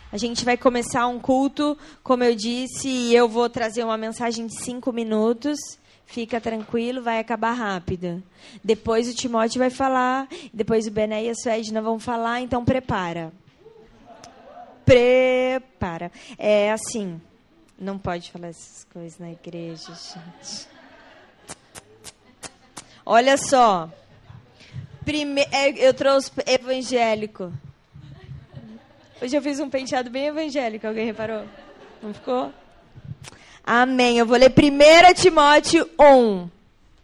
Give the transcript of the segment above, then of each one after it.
A gente vai começar um culto, como eu disse, e eu vou trazer uma mensagem de 5 minutos. Fica tranquilo, vai acabar rápido. Depois o Timóteo vai falar, depois o Bené e a Suedna vão falar, então prepara. Prepara. É assim, não pode falar essas coisas na igreja, gente. Olha só. Eu trouxe evangélico. Hoje eu fiz um penteado bem evangélico, alguém reparou? Não ficou? Amém. Eu vou ler 1 Timóteo 1. 1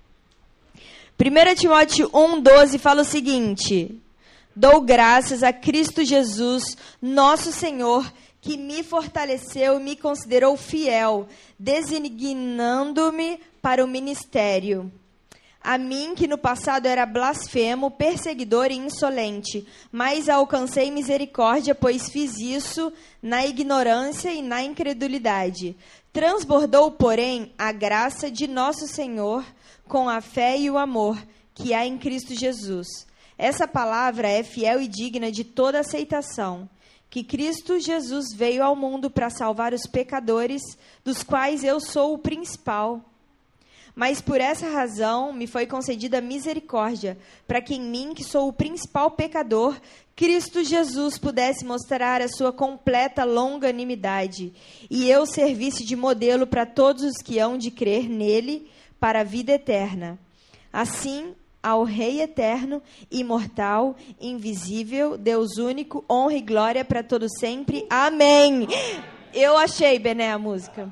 Timóteo 1:12 fala o seguinte: dou graças a Cristo Jesus, nosso Senhor, que me fortaleceu e me considerou fiel, designando-me para o ministério. A mim, que no passado era blasfemo, perseguidor e insolente, mas alcancei misericórdia, pois fiz isso na ignorância e na incredulidade. Transbordou, porém, a graça de nosso Senhor com a fé e o amor que há em Cristo Jesus. Essa palavra é fiel e digna de toda aceitação, que Cristo Jesus veio ao mundo para salvar os pecadores, dos quais eu sou o principal. Mas por essa razão me foi concedida misericórdia, para que em mim, que sou o principal pecador, Cristo Jesus pudesse mostrar a sua completa longanimidade, e eu servisse de modelo para todos os que hão de crer nele para a vida eterna. Assim, ao Rei eterno, imortal, invisível, Deus único, honra e glória para todo sempre. Amém. Eu achei, Bené, a música.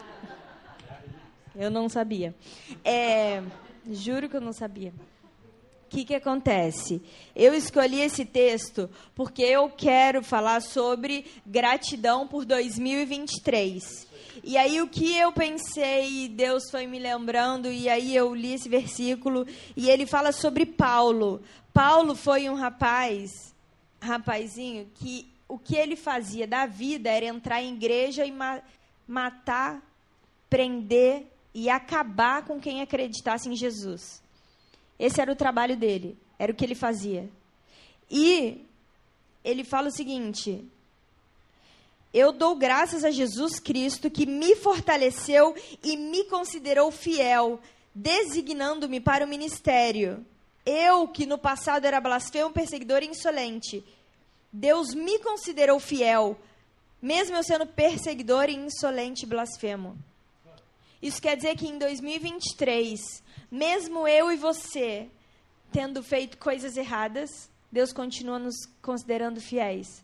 Eu não sabia. Juro que eu não sabia. O que acontece? Eu escolhi esse texto porque eu quero falar sobre gratidão por 2023. E aí o que eu pensei, Deus foi me lembrando, e aí eu li esse versículo, e ele fala sobre Paulo. Paulo foi um rapazinho, que o que ele fazia da vida era entrar em igreja e matar, prender e acabar com quem acreditasse em Jesus. Esse era o trabalho dele, era o que ele fazia. E ele fala o seguinte: eu dou graças a Jesus Cristo, que me fortaleceu e me considerou fiel, designando-me para o ministério. Eu, que no passado era blasfemo, perseguidor e insolente, Deus me considerou fiel, mesmo eu sendo perseguidor e insolente e blasfemo. Isso quer dizer que em 2023, mesmo eu e você tendo feito coisas erradas, Deus continua nos considerando fiéis.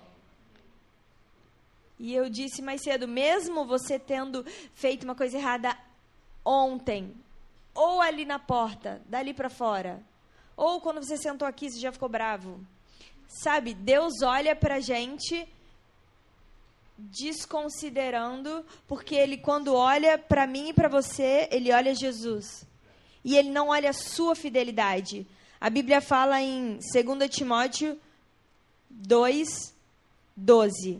E eu disse mais cedo, mesmo você tendo feito uma coisa errada ontem, ou ali na porta, dali para fora, ou quando você sentou aqui, você já ficou bravo. Sabe, Deus olha pra gente desconsiderando, porque ele, quando olha para mim e para você, ele olha Jesus. E ele não olha a sua fidelidade. A Bíblia fala em 2 Timóteo 2:12.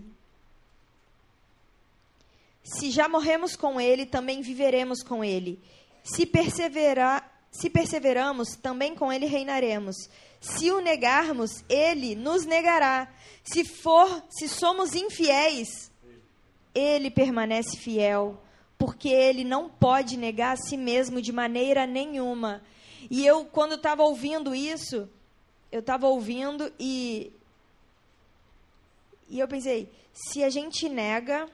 Se já morremos com ele, também viveremos com ele. Se perseveramos, também com ele reinaremos. Se o negarmos, ele nos negará. Se somos infiéis, ele permanece fiel, porque ele não pode negar a si mesmo de maneira nenhuma. E eu, quando estava ouvindo isso, e eu pensei, se a gente nega,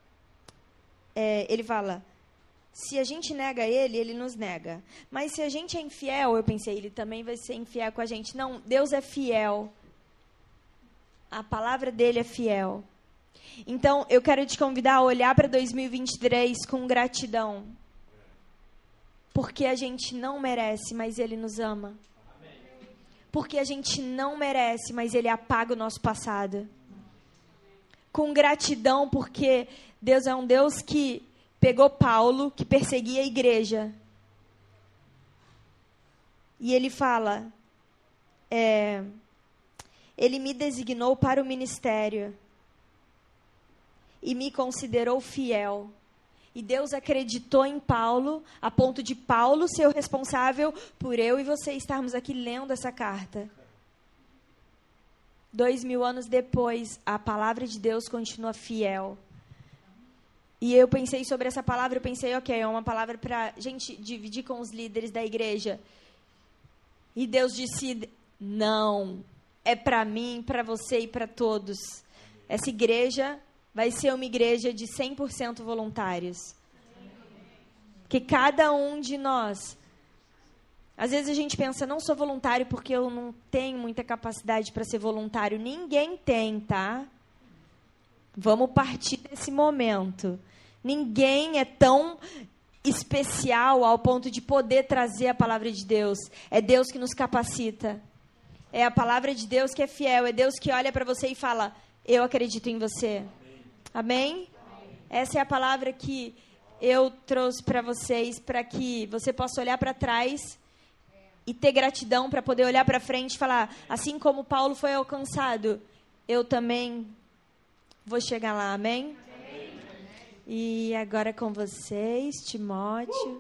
ele fala, se a gente nega ele, ele nos nega. Mas se a gente é infiel, eu pensei, ele também vai ser infiel com a gente. Não, Deus é fiel. A palavra dele é fiel. Então, eu quero te convidar a olhar para 2023 com gratidão. Porque a gente não merece, mas ele nos ama. Porque a gente não merece, mas ele apaga o nosso passado. Com gratidão, porque Deus é um Deus que pegou Paulo, que perseguia a igreja. E ele fala, ele me designou para o ministério e me considerou fiel. E Deus acreditou em Paulo, a ponto de Paulo ser o responsável por eu e você estarmos aqui lendo essa carta. 2000 anos depois, a palavra de Deus continua fiel. E eu pensei sobre essa palavra, eu pensei, ok, é uma palavra para a gente dividir com os líderes da igreja. E Deus disse, não, é para mim, para você e para todos. Essa igreja vai ser uma igreja de 100% voluntários. Que cada um de nós... Às vezes a gente pensa, não sou voluntário porque eu não tenho muita capacidade para ser voluntário. Ninguém tem, tá? Vamos partir desse momento. Ninguém é tão especial ao ponto de poder trazer a palavra de Deus. É Deus que nos capacita. É a palavra de Deus que é fiel. É Deus que olha para você e fala, eu acredito em você. Amém? Essa é a palavra que eu trouxe para vocês, para que você possa olhar para trás e ter gratidão para poder olhar para frente e falar, assim como Paulo foi alcançado, eu também vou chegar lá, amém? E agora com vocês, Timóteo.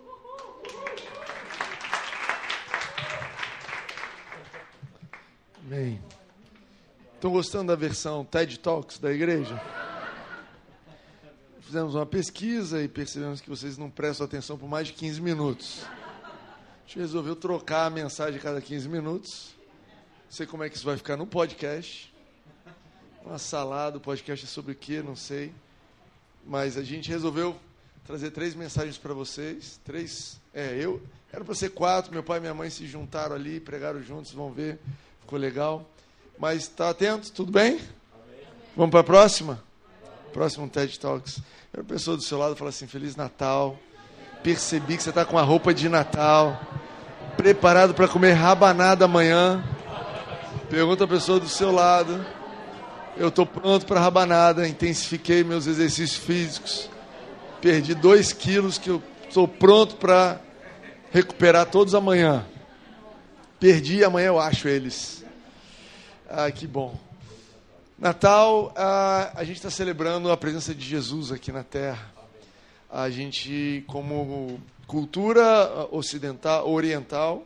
Amém. Estão gostando da versão TED Talks da igreja? Fizemos uma pesquisa e percebemos que vocês não prestam atenção por mais de 15 minutos. A gente resolveu trocar a mensagem a cada 15 minutos. Não sei como é que isso vai ficar no podcast. Uma salada, o podcast é sobre o quê? Não sei. Mas a gente resolveu trazer 3 mensagens para vocês. 3, era para ser 4, meu pai e minha mãe se juntaram ali, pregaram juntos, vão ver, ficou legal. Mas está atento, tudo bem? Amém. Vamos para a próxima? Próximo TED Talks. A pessoa do seu lado fala assim, Feliz Natal. Percebi que você está com a roupa de Natal, preparado para comer rabanada amanhã. Pergunta a pessoa do seu lado. Eu estou pronto para rabanada, intensifiquei meus exercícios físicos, perdi 2 quilos que eu estou pronto para recuperar todos amanhã. Perdi, amanhã eu acho eles. Que bom. Natal, a gente está celebrando a presença de Jesus aqui na Terra. A gente, como cultura ocidental,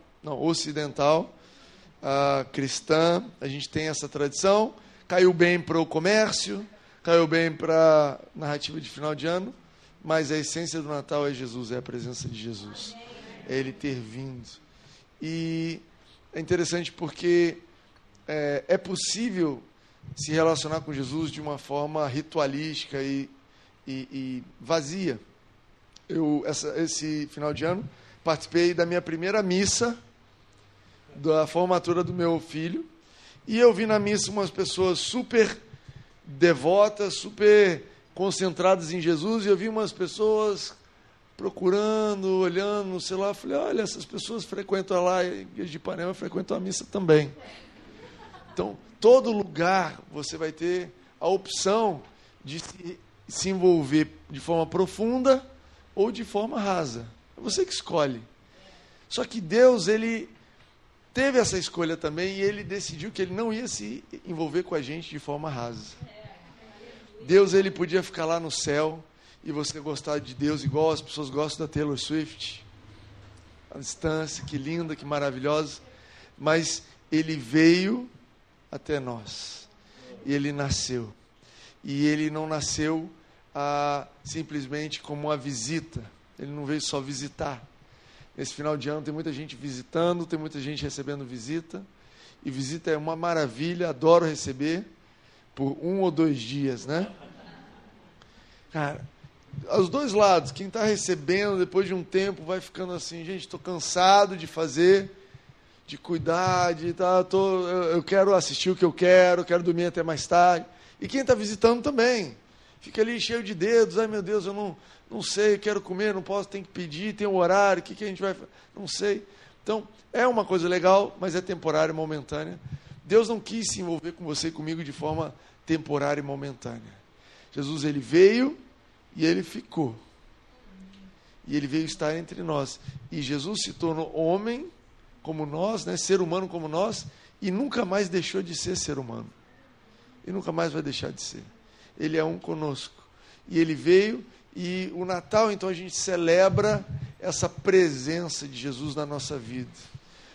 cristã, a gente tem essa tradição. Caiu bem para o comércio, caiu bem para a narrativa de final de ano, mas a essência do Natal é Jesus, é a presença de Jesus. É Ele ter vindo. E é interessante porque é possível se relacionar com Jesus de uma forma ritualística e vazia. Esse final de ano, participei da minha primeira missa, da formatura do meu filho, e eu vi na missa umas pessoas super devotas, super concentradas em Jesus, e eu vi umas pessoas procurando, olhando no celular, falei, olha, essas pessoas frequentam lá, a igreja de Ipanema frequentam a missa também. Então, todo lugar você vai ter a opção de se envolver de forma profunda ou de forma rasa. É você que escolhe. Só que Deus, Ele teve essa escolha também e Ele decidiu que Ele não ia se envolver com a gente de forma rasa. Deus, Ele podia ficar lá no céu e você gostar de Deus igual as pessoas gostam da Taylor Swift. A distância, que linda, que maravilhosa. Mas Ele veio até nós. E Ele nasceu. E Ele não nasceu simplesmente como uma visita. Ele não veio só visitar. Nesse final de ano tem muita gente visitando, tem muita gente recebendo visita. E visita é uma maravilha, adoro receber por 1 ou 2 dias, né? Cara, aos dois lados, quem está recebendo depois de um tempo vai ficando assim, gente, estou cansado de fazer, de cuidar, eu quero assistir o que eu quero dormir até mais tarde. E quem está visitando também, fica ali cheio de dedos, ai meu Deus, eu não sei, eu quero comer, não posso, tem que pedir, tem um horário, o que a gente vai fazer? Não sei. Então, é uma coisa legal, mas é temporária e momentânea. Deus não quis se envolver com você e comigo de forma temporária e momentânea. Jesus, Ele veio e Ele ficou. E Ele veio estar entre nós. E Jesus se tornou homem como nós, né, ser humano como nós, e nunca mais deixou de ser ser humano. E nunca mais vai deixar de ser. Ele é um conosco. E Ele veio, e o Natal, então, a gente celebra essa presença de Jesus na nossa vida.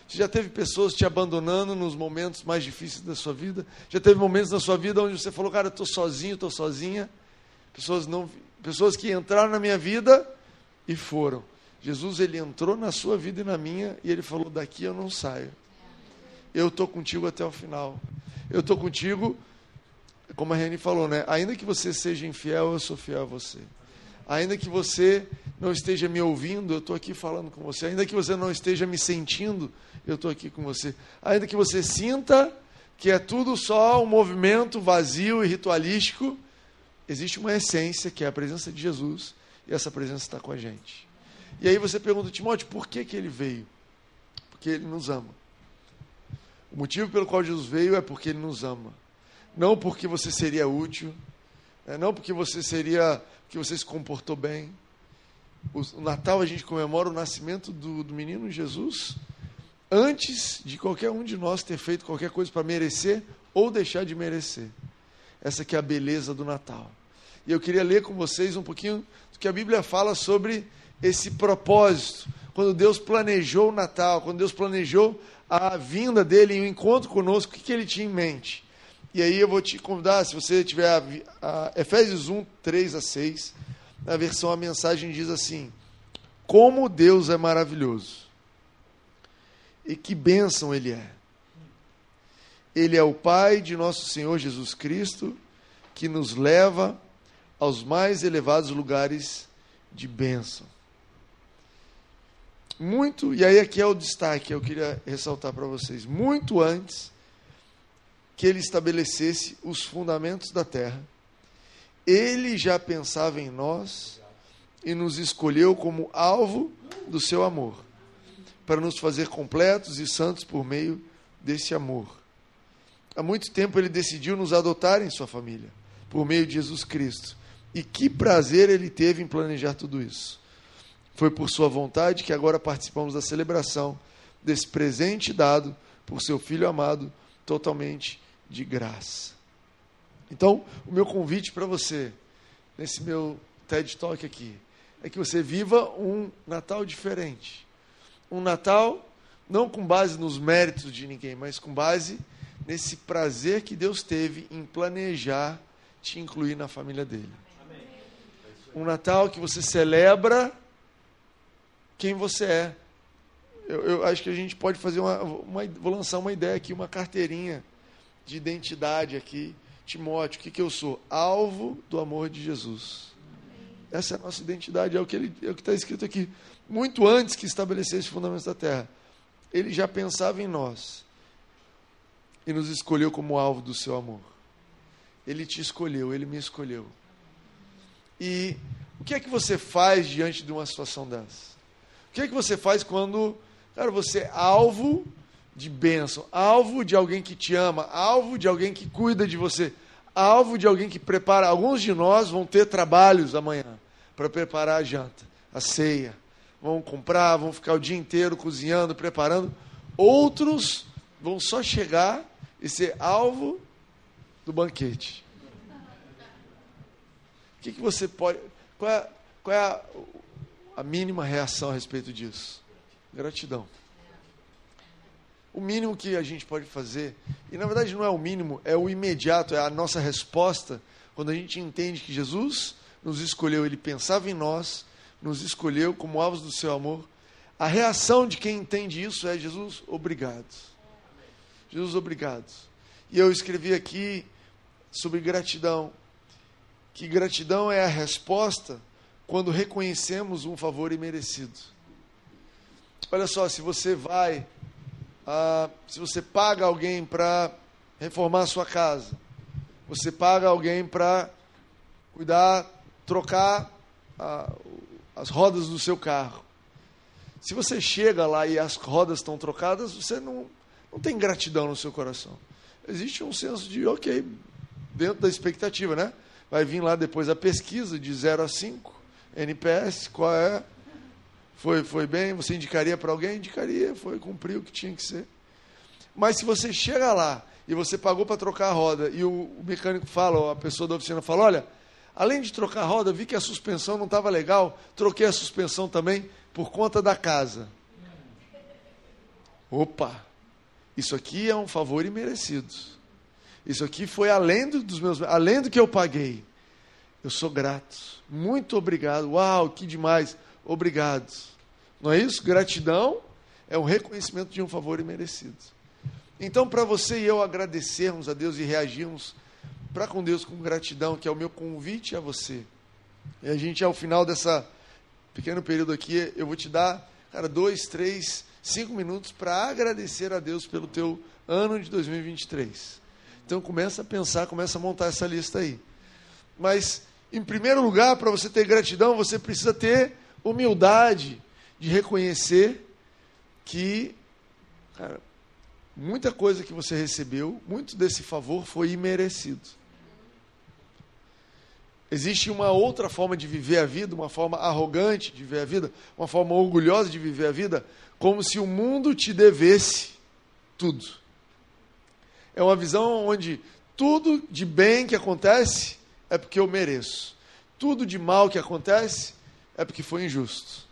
Você já teve pessoas te abandonando nos momentos mais difíceis da sua vida? Já teve momentos na sua vida onde você falou, cara, eu estou sozinho, estou sozinha? Pessoas que entraram na minha vida e foram. Jesus, ele entrou na sua vida e na minha, e ele falou, daqui eu não saio. Eu estou contigo até o final. Eu estou contigo, como a Reni falou, né? Ainda que você seja infiel, eu sou fiel a você. Ainda que você não esteja me ouvindo, eu estou aqui falando com você. Ainda que você não esteja me sentindo, eu estou aqui com você. Ainda que você sinta que é tudo só um movimento vazio e ritualístico, existe uma essência, que é a presença de Jesus, e essa presença está com a gente. E aí você pergunta, Timóteo, por que ele veio? Porque ele nos ama. O motivo pelo qual Jesus veio é porque ele nos ama. Não porque você seria útil, não porque você se comportou bem. O Natal a gente comemora o nascimento do menino Jesus antes de qualquer um de nós ter feito qualquer coisa para merecer ou deixar de merecer. Essa que é a beleza do Natal. E eu queria ler com vocês um pouquinho do que a Bíblia fala sobre esse propósito. Quando Deus planejou o Natal, quando Deus planejou a vinda dele em um encontro conosco, o que ele tinha em mente? E aí eu vou te convidar, se você tiver a Efésios 1, 3-6, na versão a mensagem diz assim, como Deus é maravilhoso e que bênção Ele é. Ele é o Pai de nosso Senhor Jesus Cristo, que nos leva aos mais elevados lugares de bênção. E aí aqui é o destaque, eu queria ressaltar para vocês, muito antes que ele estabelecesse os fundamentos da terra, ele já pensava em nós e nos escolheu como alvo do seu amor, para nos fazer completos e santos por meio desse amor. Há muito tempo ele decidiu nos adotar em sua família, por meio de Jesus Cristo. E que prazer ele teve em planejar tudo isso. Foi por sua vontade que agora participamos da celebração desse presente dado por seu Filho amado, totalmente de graça. Então, o meu convite para você, nesse meu TED Talk aqui, é que você viva um Natal diferente. Um Natal não com base nos méritos de ninguém, mas com base nesse prazer que Deus teve em planejar te incluir na família dele. Um Natal que você celebra quem você é. Eu acho que a gente pode fazer vou lançar uma ideia aqui, uma carteirinha de identidade aqui. Timóteo, o que eu sou? Alvo do amor de Jesus. Essa é a nossa identidade, é o que está escrito aqui. Muito antes que estabelecesse os fundamentos da terra, ele já pensava em nós e nos escolheu como alvo do seu amor. Ele te escolheu, ele me escolheu. E o que é que você faz diante de uma situação dessa? O que é que você faz quando, cara, você é alvo de bênção, alvo de alguém que te ama, alvo de alguém que cuida de você, alvo de alguém que prepara. Alguns de nós vão ter trabalhos amanhã para preparar a janta, a ceia. Vão comprar, vão ficar o dia inteiro cozinhando, preparando. Outros vão só chegar e ser alvo do banquete. O que você pode... Qual é a mínima reação a respeito disso? Gratidão. O mínimo que a gente pode fazer, e na verdade não é o mínimo, é o imediato, é a nossa resposta, quando a gente entende que Jesus nos escolheu, ele pensava em nós, nos escolheu como alvos do seu amor. A reação de quem entende isso é: Jesus, obrigado. Jesus, obrigado. E eu escrevi aqui sobre gratidão, que gratidão é a resposta quando reconhecemos um favor imerecido. Olha só, se você paga alguém para reformar a sua casa, você paga alguém para trocar as rodas do seu carro. Se você chega lá e as rodas estão trocadas, você não tem gratidão no seu coração. Existe um senso de, ok, dentro da expectativa, né? Vai vir lá depois a pesquisa de 0 a 5, NPS, qual é? Foi bem? Você indicaria para alguém? Indicaria, cumpriu o que tinha que ser. Mas se você chega lá e você pagou para trocar a roda e o mecânico fala, ou a pessoa da oficina fala, olha, além de trocar a roda, vi que a suspensão não estava legal, troquei a suspensão também por conta da casa. Opa, isso aqui é um favor imerecido. Isso aqui foi além além do que eu paguei. Eu sou grato. Muito obrigado. Uau, que demais. Obrigado. Não é isso? Gratidão é um reconhecimento de um favor imerecido. Então, para você e eu agradecermos a Deus e reagirmos para com Deus com gratidão, que é o meu convite a você. E a gente, ao final dessa pequeno período aqui, eu vou te dar, 2, 3, 5 minutos para agradecer a Deus pelo teu ano de 2023. Então, começa a pensar, começa a montar essa lista aí. Mas, em primeiro lugar, para você ter gratidão, você precisa ter humildade de reconhecer que, muita coisa que você recebeu, muito desse favor foi imerecido. Existe uma outra forma de viver a vida, uma forma arrogante de viver a vida, uma forma orgulhosa de viver a vida, como se o mundo te devesse tudo. É uma visão onde tudo de bem que acontece é porque eu mereço. Tudo de mal que acontece é porque foi injusto.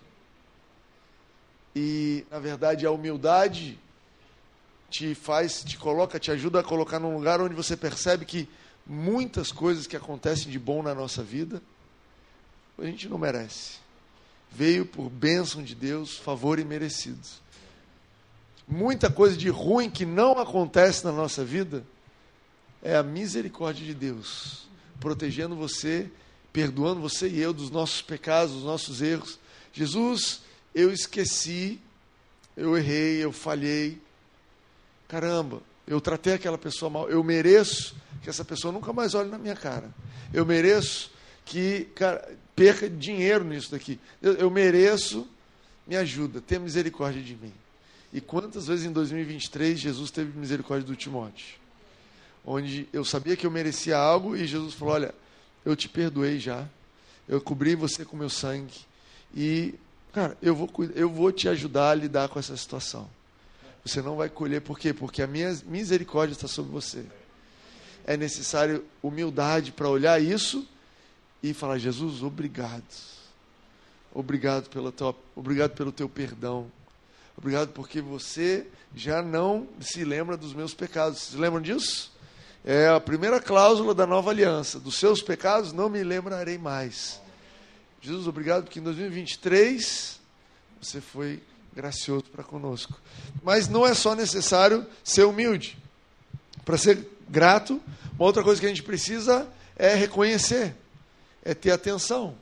E, na verdade, a humildade te ajuda a colocar num lugar onde você percebe que muitas coisas que acontecem de bom na nossa vida, a gente não merece. Veio por bênção de Deus, favor imerecido. Muita coisa de ruim que não acontece na nossa vida é a misericórdia de Deus, protegendo você, perdoando você e eu dos nossos pecados, dos nossos erros. Jesus, eu esqueci, eu errei, eu falhei. Caramba, eu tratei aquela pessoa mal. Eu mereço que essa pessoa nunca mais olhe na minha cara. Eu mereço que perca dinheiro nisso daqui. Eu mereço, me ajuda, tenha misericórdia de mim. E quantas vezes em 2023 Jesus teve misericórdia do Timóteo? Onde eu sabia que eu merecia algo e Jesus falou, olha, eu te perdoei já. Eu cobri você com meu sangue. E, eu vou te ajudar a lidar com essa situação. Você não vai colher, por quê? Porque a minha misericórdia está sobre você. É necessário humildade para olhar isso e falar, Jesus, obrigado. Obrigado pelo teu perdão. Obrigado porque você já não se lembra dos meus pecados. Vocês lembram disso? É a primeira cláusula da nova aliança. Dos seus pecados não me lembrarei mais. Jesus, obrigado porque em 2023 você foi gracioso para conosco. Mas não é só necessário ser humilde. Para ser grato, uma outra coisa que a gente precisa é reconhecer, é ter atenção.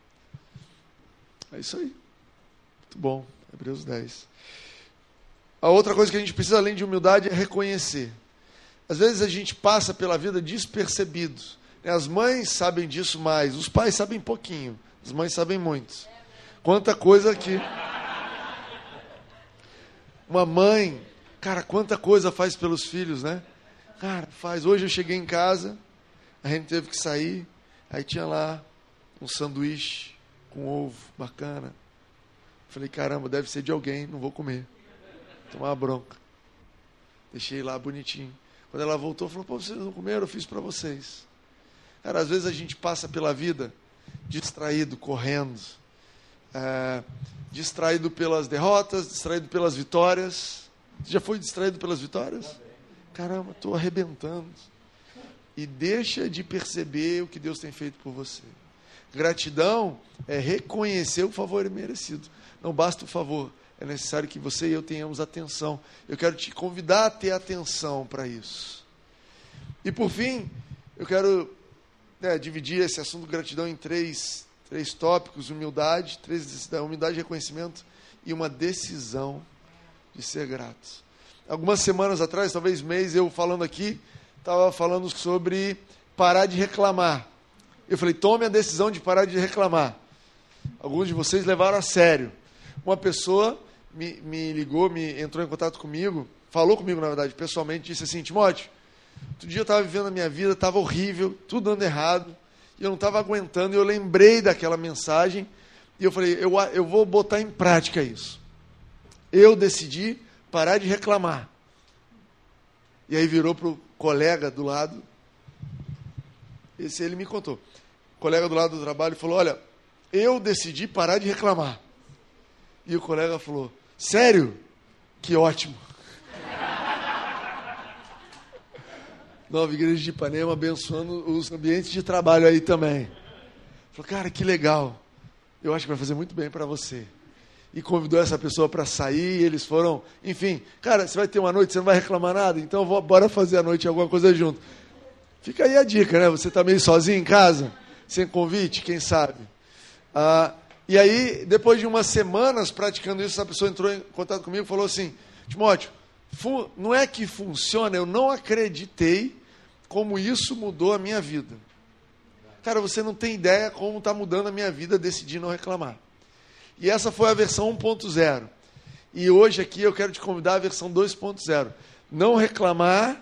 É isso aí. Muito bom. Hebreus 10. A outra coisa que a gente precisa, além de humildade, é reconhecer. Às vezes a gente passa pela vida despercebido. As mães sabem disso mais, os pais sabem pouquinho, as mães sabem muito. Quanta coisa que... Uma mãe, quanta coisa faz pelos filhos, né? Faz. Hoje eu cheguei em casa, a gente teve que sair, aí tinha lá um sanduíche com ovo, bacana. Falei, caramba, deve ser de alguém, não vou comer. Tomar uma bronca. Deixei lá bonitinho. Quando ela voltou, falou, pô, vocês não comeram? Eu fiz para vocês. Às vezes a gente passa pela vida distraído, correndo. Distraído pelas derrotas, distraído pelas vitórias. Você já foi distraído pelas vitórias? Caramba, estou arrebentando. E deixa de perceber o que Deus tem feito por você. Gratidão é reconhecer o favor imerecido. Não basta o favor, é necessário que você e eu tenhamos atenção. Eu quero te convidar a ter atenção para isso. E por fim, eu quero dividir esse assunto de gratidão em três tópicos: humildade, humildade, reconhecimento e uma decisão de ser grato. Algumas semanas atrás, talvez mês, eu falando aqui, estava falando sobre parar de reclamar. Eu falei, tome a decisão de parar de reclamar. Alguns de vocês levaram a sério. Uma pessoa me ligou, entrou em contato comigo, falou comigo, na verdade, pessoalmente, disse assim, Timóteo, outro dia eu estava vivendo a minha vida, estava horrível, tudo dando errado, e eu não estava aguentando, e eu lembrei daquela mensagem, e eu falei, eu vou botar em prática isso. Eu decidi parar de reclamar. E aí virou para o colega do lado, ele me contou, o colega do lado do trabalho falou, olha, eu decidi parar de reclamar. E o colega falou, sério? Que ótimo. Nova Igreja de Ipanema abençoando os ambientes de trabalho aí também. Falou, cara, que legal. Eu acho que vai fazer muito bem para você. E convidou essa pessoa para sair, e eles foram... Enfim, cara, você vai ter uma noite, você não vai reclamar nada? Então bora fazer a noite alguma coisa junto. Fica aí a dica, né? Você está meio sozinho em casa, sem convite, quem sabe? E aí, depois de umas semanas praticando isso, essa pessoa entrou em contato comigo e falou assim, Timóteo, não é que funciona, eu não acreditei como isso mudou a minha vida. Cara, você não tem ideia como está mudando a minha vida decidir não reclamar. E essa foi a versão 1.0. E hoje aqui eu quero te convidar à versão 2.0. Não reclamar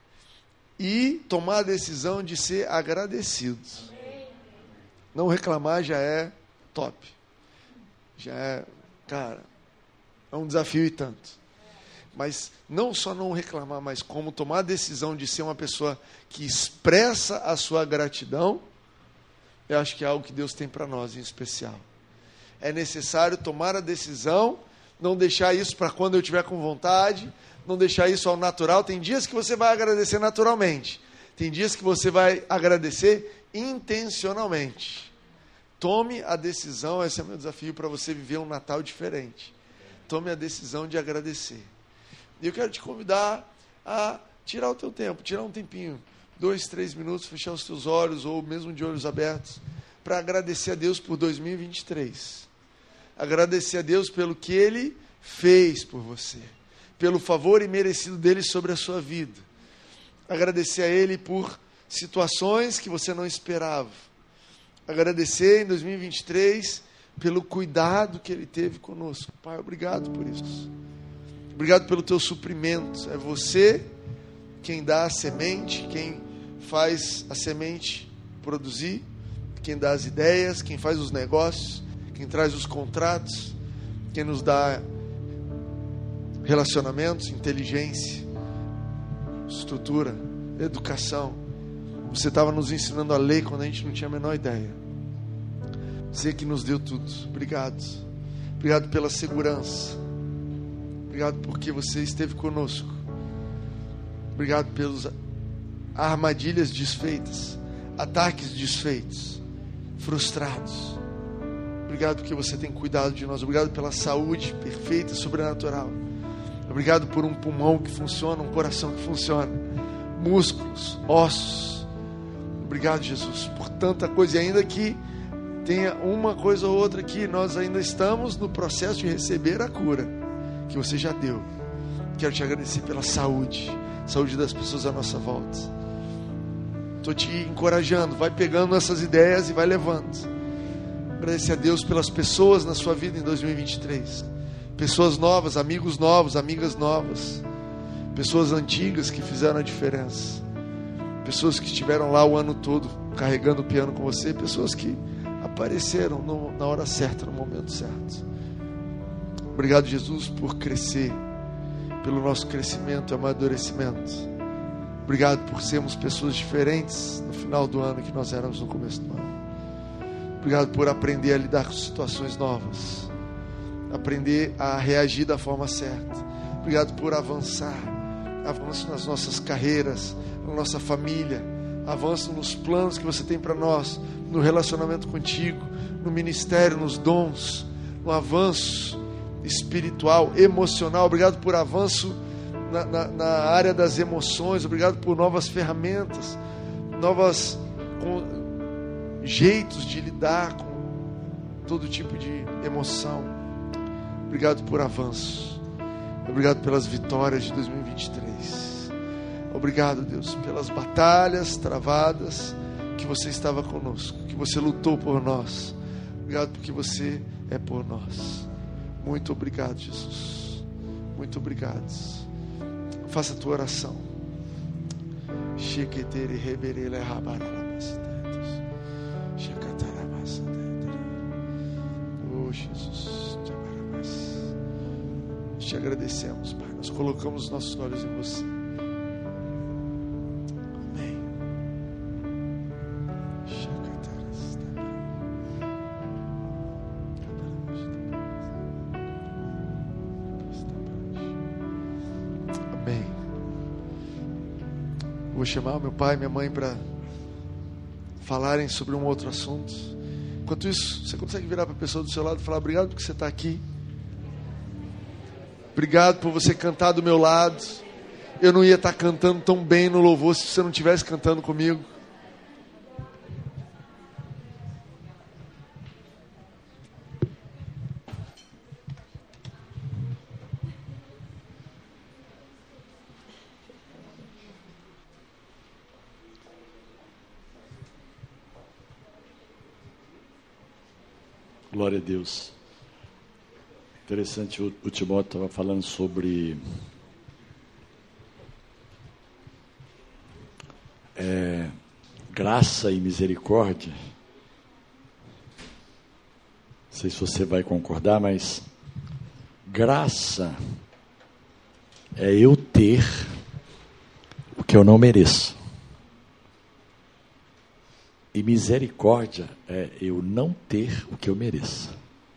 e tomar a decisão de ser agradecido. Não reclamar já é top. Já é, cara, é um desafio e tanto. Mas não só não reclamar, mas como tomar a decisão de ser uma pessoa que expressa a sua gratidão, eu acho que é algo que Deus tem para nós em especial. É necessário tomar a decisão, não deixar isso para quando eu estiver com vontade, não deixar isso ao natural. Tem dias que você vai agradecer naturalmente, tem dias que você vai agradecer intencionalmente. Tome a decisão, esse é o meu desafio para você viver um Natal diferente. Tome a decisão de agradecer. E eu quero te convidar a tirar o teu tempo, tirar um tempinho, 2, 3 minutos, fechar os teus olhos, ou mesmo de olhos abertos, para agradecer a Deus por 2023. Agradecer a Deus pelo que Ele fez por você, pelo favor imerecido dEle sobre a sua vida. Agradecer a Ele por situações que você não esperava. Agradecer em 2023 pelo cuidado que Ele teve conosco. Pai, obrigado por isso. Obrigado pelo teu suprimento. É você quem dá a semente, quem faz a semente produzir, quem dá as ideias, quem faz os negócios, quem traz os contratos, quem nos dá relacionamentos, inteligência, estrutura, educação. Você estava nos ensinando a lei quando a gente não tinha a menor ideia. Você que nos deu tudo. Obrigado. Obrigado pela segurança. Obrigado porque você esteve conosco. Obrigado pelas armadilhas desfeitas, ataques desfeitos, frustrados. Obrigado porque você tem cuidado de nós. Obrigado pela saúde perfeita, sobrenatural. Obrigado por um pulmão que funciona, um coração que funciona, músculos, ossos. Obrigado, Jesus, por tanta coisa. E ainda que tenha uma coisa ou outra aqui, nós ainda estamos no processo de receber a cura que você já deu. Quero te agradecer pela saúde das pessoas à nossa volta. Estou te encorajando, vai pegando essas ideias e vai levando. Agradecer a Deus pelas pessoas na sua vida em 2023. Pessoas novas, amigos novos, amigas novas. Pessoas antigas que fizeram a diferença. Pessoas que estiveram lá o ano todo carregando o piano com você. Pessoas que apareceram na hora certa, no momento certo. Obrigado, Jesus, por crescer, pelo nosso crescimento e amadurecimento. Obrigado por sermos pessoas diferentes no final do ano que nós éramos no começo do ano. Obrigado por aprender a lidar com situações novas, aprender a reagir da forma certa. Obrigado por avanço nas nossas carreiras, na nossa família, avanço nos planos que você tem para nós, no relacionamento contigo, no ministério, nos dons, no avanço espiritual, emocional. Obrigado por avanço na área das emoções. Obrigado por novas ferramentas, novos jeitos de lidar com todo tipo de emoção. Obrigado por avanço. Obrigado pelas vitórias de 2023. Obrigado, Deus, pelas batalhas travadas que você estava conosco, que você lutou por nós. Obrigado porque você é por nós. Muito obrigado, Jesus. Muito obrigado. Faça a tua oração. Oh, Jesus. Te agradecemos, Pai. Nós colocamos os nossos olhos em você. vou chamar meu pai e minha mãe para falarem sobre um outro assunto. Enquanto isso, você consegue virar para a pessoa do seu lado e falar: obrigado porque você está aqui. Obrigado por você cantar do meu lado. Eu não ia estar cantando tão bem no louvor se você não estivesse cantando comigo. Glória a Deus. Interessante, o Timóteo estava falando sobre graça e misericórdia. Não sei se você vai concordar, mas graça é eu ter o que eu não mereço. E misericórdia é eu não ter o que eu mereço.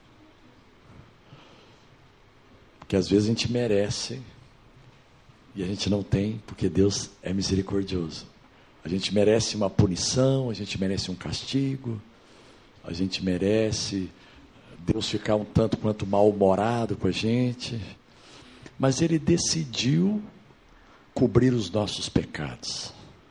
Porque às vezes a gente merece e a gente não tem, porque Deus é misericordioso. A gente merece uma punição, a gente merece um castigo, a gente merece Deus ficar um tanto quanto mal-humorado com a gente. Mas Ele decidiu cobrir os nossos pecados.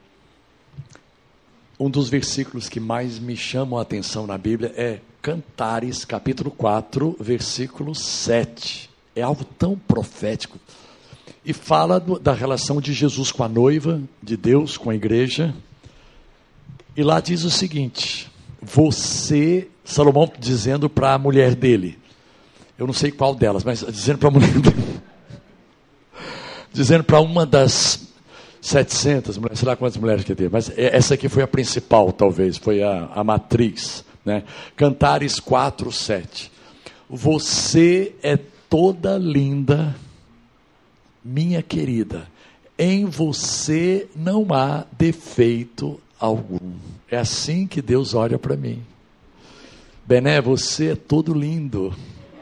Um dos versículos que mais me chamam a atenção na Bíblia é Cantares, capítulo 4, versículo 7. É algo tão profético. E fala da relação de Jesus com a noiva, de Deus com a igreja. E lá diz o seguinte: Salomão dizendo para a mulher dele, eu não sei qual delas, mas dizendo para a mulher dele, dizendo para uma das 700 mulheres, sei lá quantas mulheres que teve, mas essa aqui foi a principal, talvez, foi a matriz, né? Cantares 4, 7. Você é toda linda, minha querida, em você não há defeito algum. É assim que Deus olha para mim. Bené, você é todo lindo,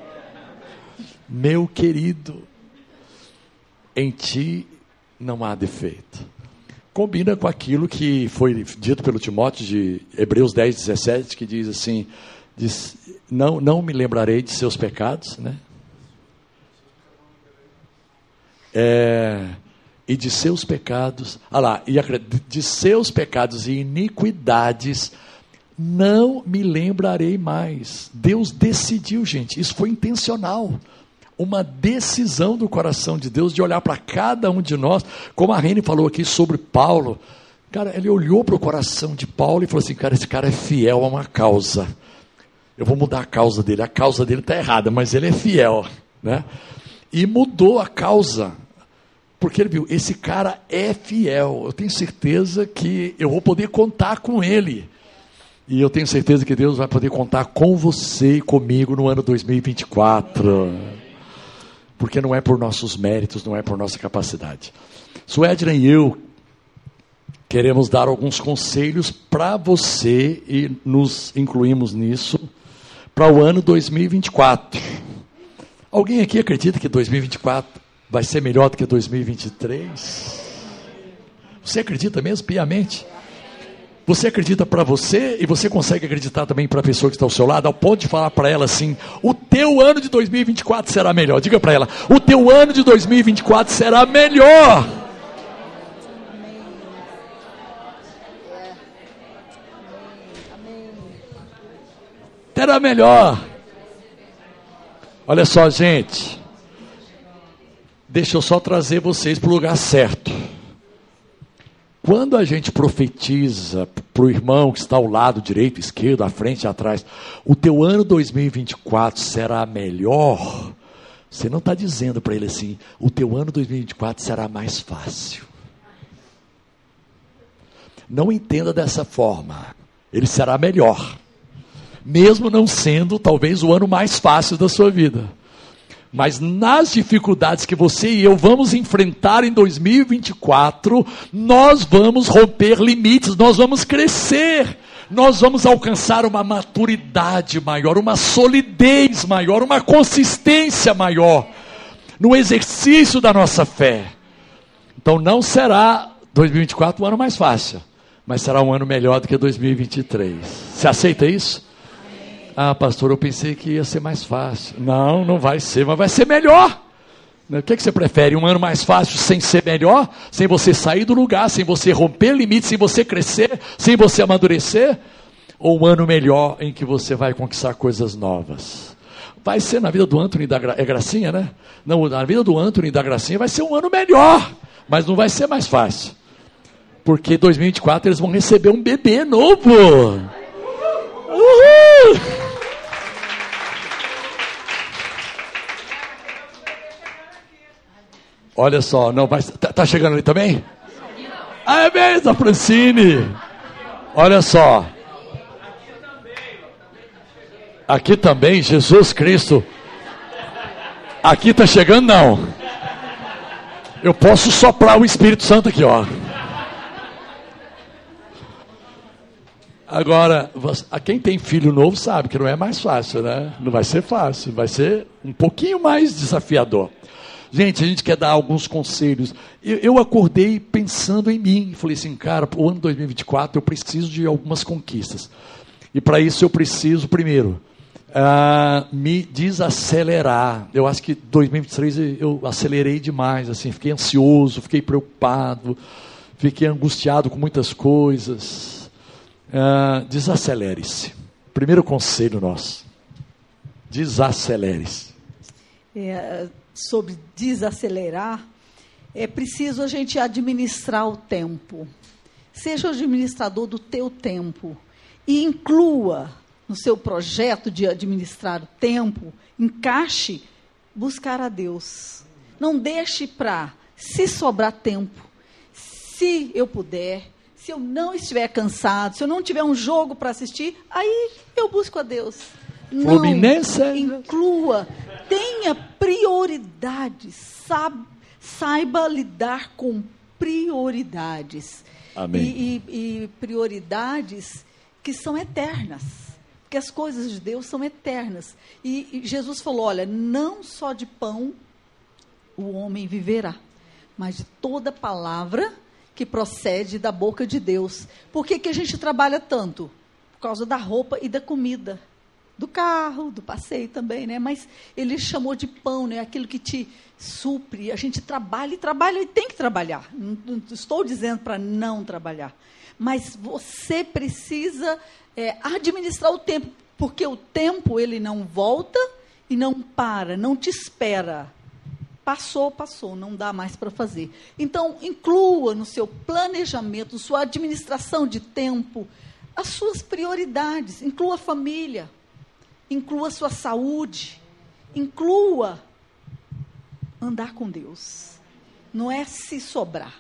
meu querido, em ti não há defeito. Combina com aquilo que foi dito pelo Timóteo de Hebreus 10, 17, que diz assim, não me lembrarei de seus pecados, né? E de seus pecados, de seus pecados e iniquidades não me lembrarei mais. Deus decidiu, gente, isso foi intencional. Uma decisão do coração de Deus de olhar para cada um de nós, como a Rene falou aqui sobre Paulo. Cara, ele olhou para o coração de Paulo e falou assim: cara, esse cara é fiel a uma causa. Eu vou mudar a causa dele está errada, mas ele é fiel, né? E mudou a causa, porque ele viu, esse cara é fiel, eu tenho certeza que eu vou poder contar com ele. E eu tenho certeza que Deus vai poder contar com você e comigo no ano 2024. Porque não é por nossos méritos, não é por nossa capacidade. Suedra e eu queremos dar alguns conselhos para você, e nos incluímos nisso, para o ano 2024. Alguém aqui acredita que 2024 vai ser melhor do que 2023? Você acredita mesmo, piamente? Você acredita para você e você consegue acreditar também para a pessoa que está ao seu lado, ao ponto de falar para ela assim: o teu ano de 2024 será melhor. Diga para ela: o teu ano de 2024 será melhor. Será melhor. Olha só, gente, deixa eu só trazer vocês para o lugar certo. Quando a gente profetiza para o irmão que está ao lado direito, esquerdo, à frente e atrás, o teu ano 2024 será melhor, você não está dizendo para ele assim: o teu ano 2024 será mais fácil. Não entenda dessa forma. Ele será melhor, mesmo não sendo talvez o ano mais fácil da sua vida. Mas nas dificuldades que você e eu vamos enfrentar em 2024, nós vamos romper limites, nós vamos crescer, nós vamos alcançar uma maturidade maior, uma solidez maior, uma consistência maior no exercício da nossa fé. Então não será 2024 um ano mais fácil, mas será um ano melhor do que 2023. Você aceita isso? Ah, pastor, eu pensei que ia ser mais fácil. Não, não vai ser, mas vai ser melhor. O que você prefere? Um ano mais fácil sem ser melhor? Sem você sair do lugar, sem você romper limites, sem você crescer, sem você amadurecer? Ou um ano melhor em que você vai conquistar coisas novas? Vai ser na vida do Anthony da Gracinha, né? Não, na vida do Anthony da Gracinha vai ser um ano melhor, mas não vai ser mais fácil. Porque 2024 eles vão receber um bebê novo. Uhul! Olha só, não vai. Tá chegando ali também? Ah, é mesmo, a Francine. Olha só. Aqui também, Jesus Cristo. Aqui tá chegando, não. Eu posso soprar o Espírito Santo aqui, ó. Agora, quem tem filho novo sabe que não é mais fácil, né? Não vai ser fácil, vai ser um pouquinho mais desafiador. Gente, a gente quer dar alguns conselhos. Eu acordei pensando em mim. Falei assim, cara, o ano 2024 eu preciso de algumas conquistas. E para isso eu preciso, primeiro, me desacelerar. Eu acho que 2023 eu acelerei demais. Assim, fiquei ansioso, fiquei preocupado, fiquei angustiado com muitas coisas. Desacelere-se. Primeiro conselho nosso. Desacelere-se. Sobre desacelerar, é preciso a gente administrar o tempo. Seja o administrador do teu tempo e inclua no seu projeto de administrar o tempo, encaixe buscar a Deus. Não deixe para, se sobrar tempo, se eu puder, se eu não estiver cansado, se eu não tiver um jogo para assistir, aí eu busco a Deus. Não, inclua, tenha prioridades, saiba lidar com prioridades. Amém. E prioridades que são eternas, porque as coisas de Deus são eternas. E Jesus falou, olha, não só de pão o homem viverá, mas de toda palavra que procede da boca de Deus. Por que a gente trabalha tanto? Por causa da roupa e da comida. Do carro, do passeio também, né? Mas ele chamou de pão, né? Aquilo que te supre. A gente trabalha e tem que trabalhar. Não estou dizendo para não trabalhar. Mas você precisa administrar o tempo, porque o tempo ele não volta e não para, não te espera. Passou, não dá mais para fazer. Então, inclua no seu planejamento, sua administração de tempo, as suas prioridades. Inclua a família. Inclua a sua saúde, inclua andar com Deus. Não é se sobrar.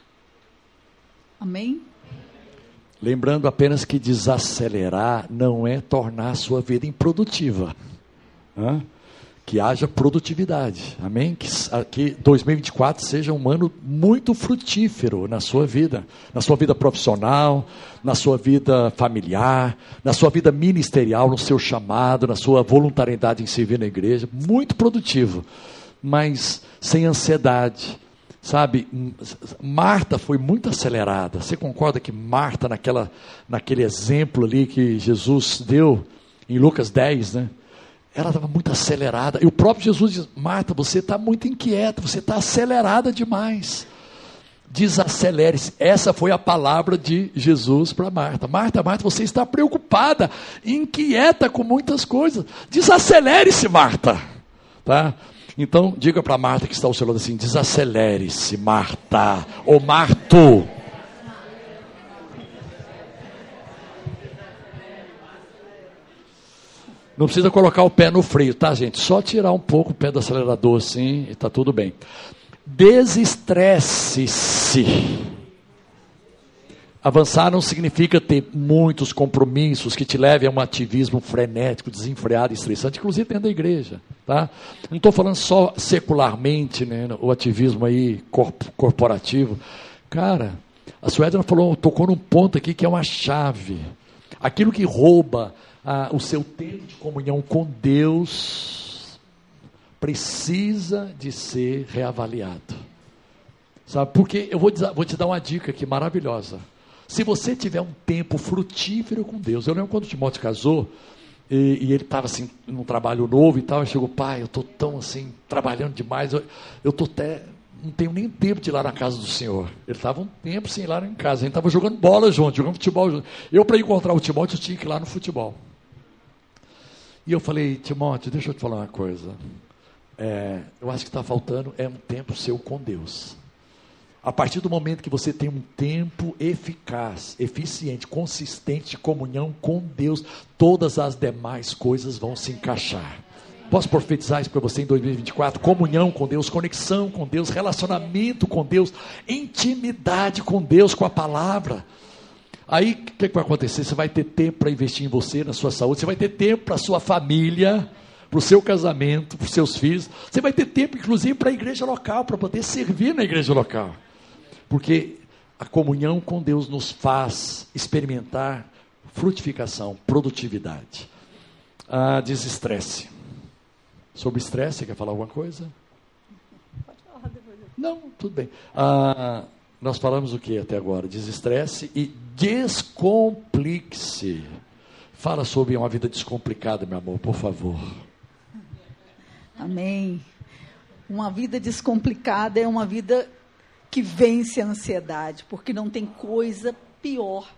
Amém? Lembrando apenas que desacelerar não é tornar a sua vida improdutiva. Que haja produtividade. Amém? Que 2024 seja um ano muito frutífero na sua vida profissional, na sua vida familiar, na sua vida ministerial, no seu chamado, na sua voluntariedade em servir na igreja. Muito produtivo, mas sem ansiedade. Sabe, Marta foi muito acelerada. Você concorda que Marta, naquele exemplo ali que Jesus deu em Lucas 10, né? Ela estava muito acelerada. E o próprio Jesus diz, Marta, você está muito inquieta, você está acelerada demais. Desacelere-se. Essa foi a palavra de Jesus para Marta. Marta, você está preocupada, inquieta com muitas coisas. Desacelere-se, Marta. Tá? Então, diga para Marta que está ao seu lado assim, desacelere-se, Marta. Ou Marto. Não precisa colocar o pé no freio, tá, gente? Só tirar um pouco o pé do acelerador, assim, e está tudo bem. Desestresse-se. Avançar não significa ter muitos compromissos que te levem a um ativismo frenético, desenfreado e estressante, inclusive dentro da igreja, tá? Não estou falando só secularmente, né, o ativismo aí corporativo. Cara, a Suédona tocou num ponto aqui que é uma chave. Aquilo que rouba o seu tempo de comunhão com Deus precisa de ser reavaliado. Sabe? Porque eu vou te dar uma dica aqui maravilhosa. Se você tiver um tempo frutífero com Deus, eu lembro quando o Timóteo casou, e ele estava assim, num trabalho novo e tal, e chegou, pai, eu estou tão assim, trabalhando demais, eu estou até, não tenho nem tempo de ir lá na casa do Senhor. Ele estava um tempo sem ir lá em casa, a gente estava jogando bola junto, jogando futebol junto. Eu, para encontrar o Timóteo, eu tinha que ir lá no futebol. E eu falei, Timóteo, deixa eu te falar uma coisa, eu acho que está faltando um tempo seu com Deus. A partir do momento que você tem um tempo eficaz, eficiente, consistente de comunhão com Deus, todas as demais coisas vão se encaixar. Posso profetizar isso para você em 2024? Comunhão com Deus, conexão com Deus, relacionamento com Deus, intimidade com Deus, com a palavra. Aí, o que vai acontecer? Você vai ter tempo para investir em você, na sua saúde, você vai ter tempo para a sua família, para o seu casamento, para os seus filhos. Você vai ter tempo, inclusive, para a igreja local, para poder servir na igreja local. Porque a comunhão com Deus nos faz experimentar frutificação, produtividade. Desestresse. Sobre estresse, você quer falar alguma coisa? Pode falar depois. Não, tudo bem. Nós falamos o que até agora? Desestresse e descomplique-se. Fala sobre uma vida descomplicada, meu amor, por favor. Amém. Uma vida descomplicada é uma vida que vence a ansiedade, porque não tem coisa pior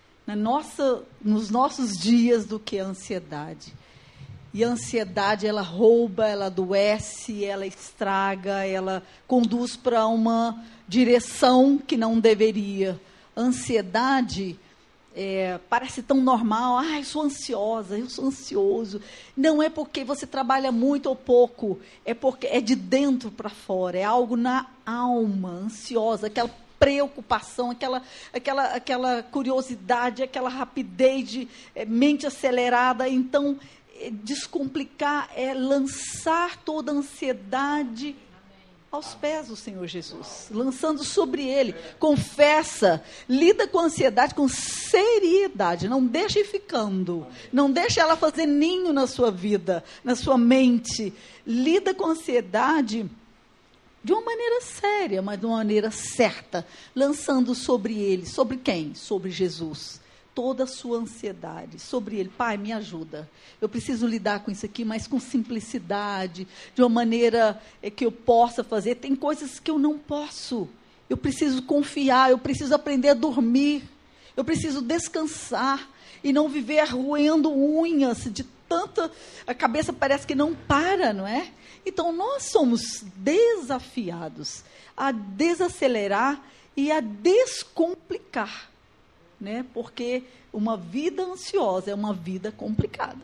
nos nossos dias do que a ansiedade. E a ansiedade, ela rouba, ela adoece, ela estraga, ela conduz para uma direção que não deveria. A ansiedade parece tão normal, eu sou ansiosa, eu sou ansioso. Não é porque você trabalha muito ou pouco, é porque é de dentro para fora, é algo na alma, ansiosa, aquela preocupação, aquela curiosidade, aquela rapidez de mente acelerada. Então, descomplicar é lançar toda a ansiedade aos pés do Senhor Jesus, lançando sobre Ele. Confessa, lida com a ansiedade com seriedade, não deixe ficando, não deixe ela fazer ninho na sua vida, na sua mente. Lida com a ansiedade de uma maneira séria, mas de uma maneira certa, lançando sobre Ele. Sobre quem? Sobre Jesus. Toda a sua ansiedade sobre Ele. Pai, me ajuda. Eu preciso lidar com isso aqui, mas com simplicidade, de uma maneira que eu possa fazer. Tem coisas que eu não posso. Eu preciso confiar, eu preciso aprender a dormir. Eu preciso descansar e não viver roendo unhas de tanta... A cabeça parece que não para, não é? Então, nós somos desafiados a desacelerar e a descomplicar. Né? Porque uma vida ansiosa é uma vida complicada.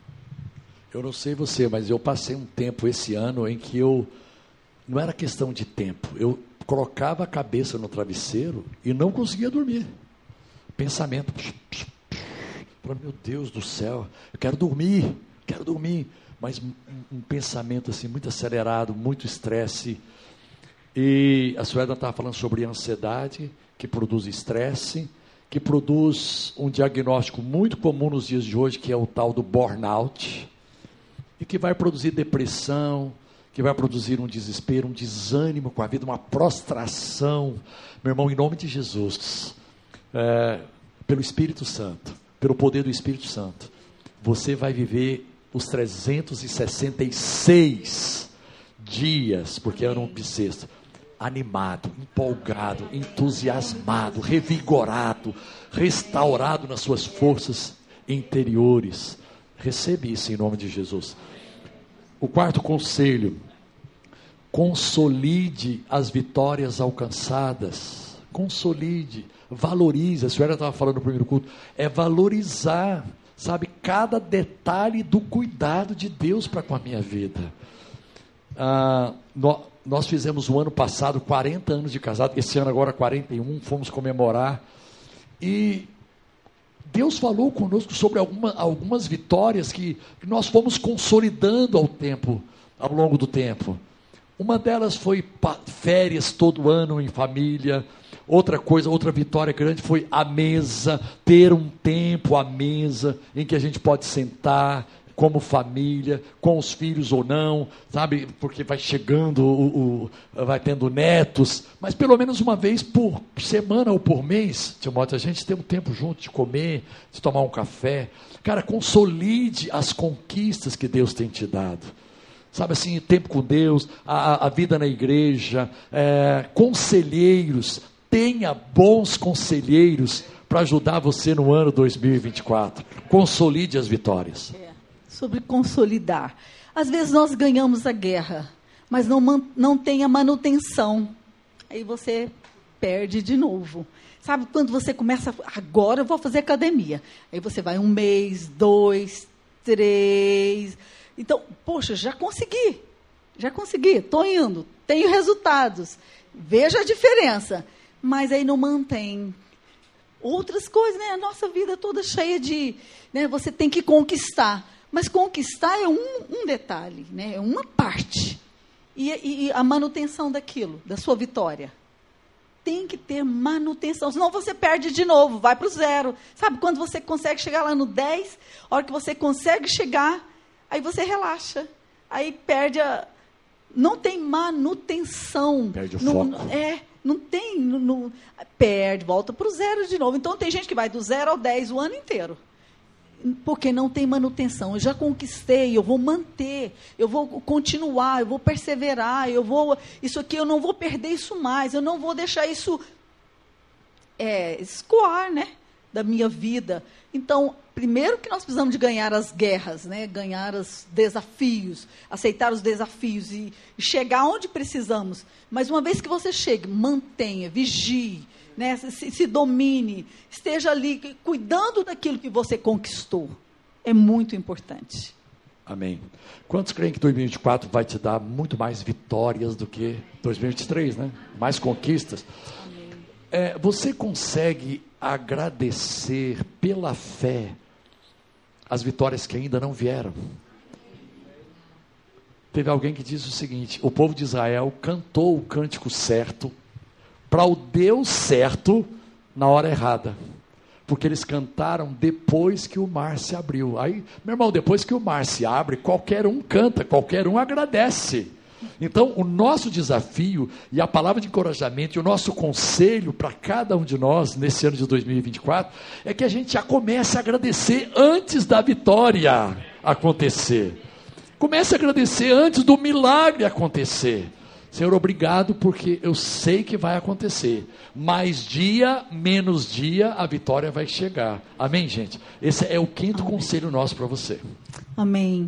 Eu não sei você, mas eu passei um tempo esse ano em que não era questão de tempo, eu colocava a cabeça no travesseiro e não conseguia dormir. Pensamento, meu Deus do céu, eu quero dormir, mas um pensamento assim muito acelerado, muito estresse. E a Suela estava falando sobre ansiedade, que produz estresse, que produz um diagnóstico muito comum nos dias de hoje, que é o tal do burnout, e que vai produzir depressão, que vai produzir um desespero, um desânimo com a vida, uma prostração. Meu irmão, em nome de Jesus, pelo Espírito Santo, pelo poder do Espírito Santo, você vai viver os 366 dias, porque era um bissexto, animado, empolgado, entusiasmado, revigorado, restaurado nas suas forças interiores. Recebe isso em nome de Jesus. O quarto conselho: consolide as vitórias alcançadas. Consolide, valorize. A senhora estava falando no primeiro culto, é valorizar, sabe, cada detalhe do cuidado de Deus para com a minha vida. Nós fizemos o ano passado 40 anos de casado, esse ano agora 41, fomos comemorar, e Deus falou conosco sobre algumas vitórias que nós fomos consolidando ao longo do tempo. Uma delas foi férias todo ano em família. Outra vitória grande foi a mesa, ter um tempo à mesa em que a gente pode sentar, como família, com os filhos ou não, sabe? Porque vai chegando, vai tendo netos, mas pelo menos uma vez por semana ou por mês, Timóteo, a gente tem um tempo junto de comer, de tomar um café. Cara, consolide as conquistas que Deus tem te dado. Sabe assim, tempo com Deus, a vida na igreja, conselheiros, tenha bons conselheiros para ajudar você no ano 2024. Consolide as vitórias. Sobre consolidar. Às vezes nós ganhamos a guerra, mas não tem a manutenção. Aí você perde de novo. Sabe, quando você começa, agora eu vou fazer academia. Aí você vai 1 mês, 2, 3. Então, poxa, já consegui, estou indo, tenho resultados. Veja a diferença. Mas aí não mantém. Outras coisas, né? A nossa vida toda cheia de... Né? Você tem que conquistar. Mas conquistar é um detalhe, né? É uma parte. E a manutenção daquilo, da sua vitória. Tem que ter manutenção, senão você perde de novo, vai para o 0. Sabe, quando você consegue chegar lá no 10, a hora que você consegue chegar, aí você relaxa. Aí perde não tem manutenção. Perde o foco. Não tem, perde, volta para o 0 de novo. Então tem gente que vai do 0 ao 10 o ano inteiro. Porque não tem manutenção. Eu já conquistei, eu vou manter, eu vou continuar, eu vou perseverar, isso aqui eu não vou perder isso mais, eu não vou deixar isso escoar, né, da minha vida. Então, primeiro que nós precisamos de ganhar as guerras, né, ganhar os desafios, aceitar os desafios e chegar onde precisamos. Mas uma vez que você chegue, mantenha, vigie, né, se domine, esteja ali cuidando daquilo que você conquistou. É muito importante. Amém. Quantos creem que 2024 vai te dar muito mais vitórias do que 2023, né? Mais conquistas? Amém. Você consegue agradecer pela fé as vitórias que ainda não vieram? Teve alguém que disse o seguinte: o povo de Israel cantou o cântico certo para o Deus certo na hora errada, porque eles cantaram depois que o mar se abriu. Aí, meu irmão, depois que o mar se abre, qualquer um canta, qualquer um agradece. Então, o nosso desafio e a palavra de encorajamento e o nosso conselho para cada um de nós nesse ano de 2024 é que a gente já comece a agradecer antes da vitória acontecer. Comece a agradecer antes do milagre acontecer. Senhor, obrigado, porque eu sei que vai acontecer. Mais dia, menos dia, a vitória vai chegar. Amém, gente? Esse é o 5º conselho nosso para você. Amém.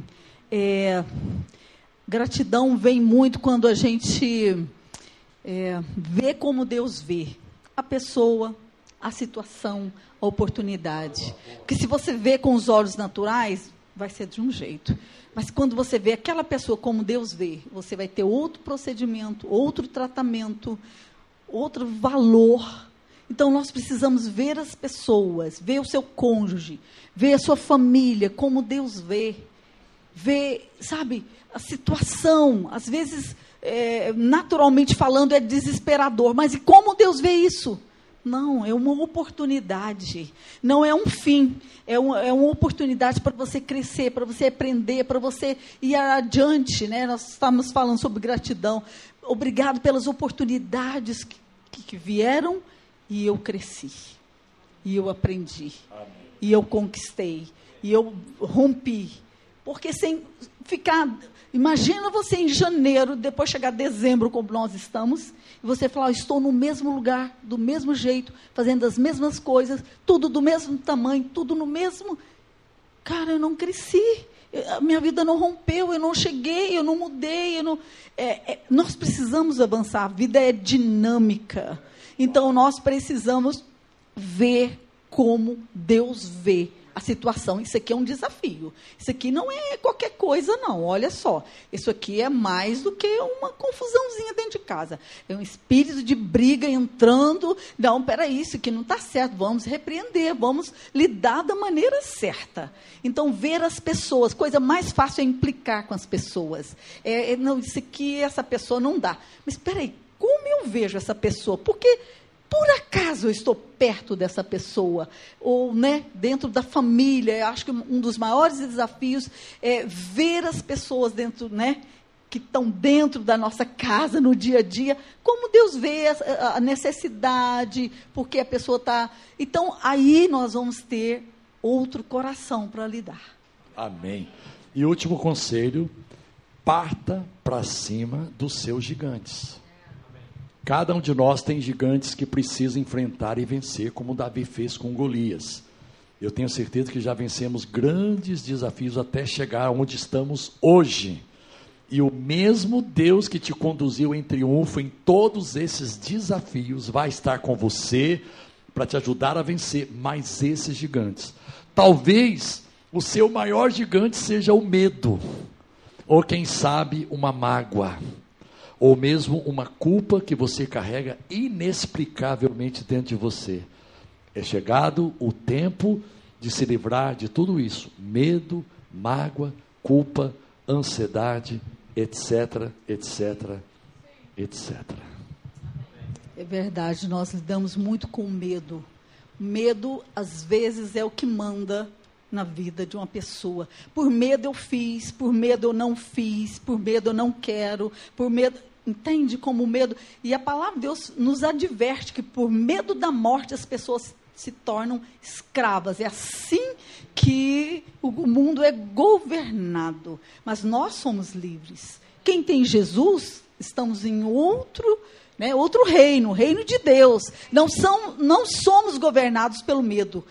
Gratidão vem muito quando a gente vê como Deus vê. A pessoa, a situação, a oportunidade. Porque se você vê com os olhos naturais, vai ser de um jeito. Mas quando você vê aquela pessoa como Deus vê, você vai ter outro procedimento, outro tratamento, outro valor. Então nós precisamos ver as pessoas, ver o seu cônjuge, ver a sua família, como Deus vê. Ver, sabe, a situação, às vezes, naturalmente falando, é desesperador. Mas e como Deus vê isso? Não, é uma oportunidade, não é um fim, é uma oportunidade para você crescer, para você aprender, para você ir adiante, né? Nós estamos falando sobre gratidão. Obrigado pelas oportunidades que vieram e eu cresci, e eu aprendi, amém, e eu conquistei, e eu rompi. Porque sem ficar... Imagina você em janeiro, depois chegar dezembro, como nós estamos, e você falar, estou no mesmo lugar, do mesmo jeito, fazendo as mesmas coisas, tudo do mesmo tamanho, tudo no mesmo... Cara, eu não cresci, a minha vida não rompeu, eu não cheguei, eu não mudei, nós precisamos avançar, a vida é dinâmica. Então, nós precisamos ver como Deus vê a situação. Isso aqui é um desafio. Isso aqui não é qualquer coisa, não. Olha só. Isso aqui é mais do que uma confusãozinha dentro de casa. É um espírito de briga entrando. Não, peraí, isso aqui não está certo. Vamos repreender, vamos lidar da maneira certa. Então, ver as pessoas. Coisa mais fácil é implicar com as pessoas. Não, isso aqui, essa pessoa não dá. Mas, peraí, como eu vejo essa pessoa? Porque, por acaso, casa eu estou perto dessa pessoa, ou, né, dentro da família. Eu acho que um dos maiores desafios é ver as pessoas dentro, né, que estão dentro da nossa casa no dia a dia, como Deus vê a necessidade, porque a pessoa está... Então, aí nós vamos ter outro coração para lidar. Amém. E último conselho, parta para cima dos seus gigantes. Cada um de nós tem gigantes que precisa enfrentar e vencer, como Davi fez com Golias. Eu tenho certeza que já vencemos grandes desafios até chegar onde estamos hoje. E o mesmo Deus que te conduziu em triunfo em todos esses desafios vai estar com você para te ajudar a vencer mais esses gigantes. Talvez o seu maior gigante seja o medo, ou quem sabe uma mágoa, ou mesmo uma culpa que você carrega inexplicavelmente dentro de você. É chegado o tempo de se livrar de tudo isso: medo, mágoa, culpa, ansiedade, etc, etc, etc. É verdade, nós lidamos muito com medo. Medo, às vezes, é o que manda na vida de uma pessoa. Por medo eu fiz, por medo eu não fiz, por medo eu não quero, por medo... Entende como o medo... E a palavra de Deus nos adverte que por medo da morte as pessoas se tornam escravas. É assim que o mundo é governado. Mas nós somos livres. Quem tem Jesus, estamos em outro reino, o reino de Deus. Não somos governados pelo medo.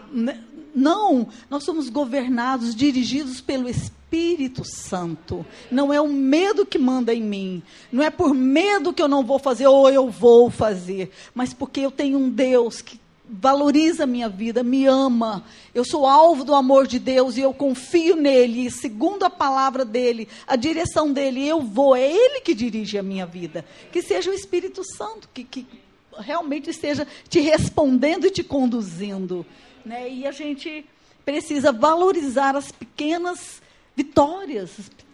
Não, nós somos governados, dirigidos pelo Espírito Santo. Não é o medo que manda em mim. Não é por medo que eu não vou fazer ou eu vou fazer. Mas porque eu tenho um Deus que valoriza a minha vida, me ama. Eu sou alvo do amor de Deus e eu confio nele. E segundo a palavra dele, a direção dele, eu vou. É ele que dirige a minha vida. Que seja o Espírito Santo que realmente esteja te respondendo e te conduzindo. Né? E a gente precisa valorizar as pequenas vitórias.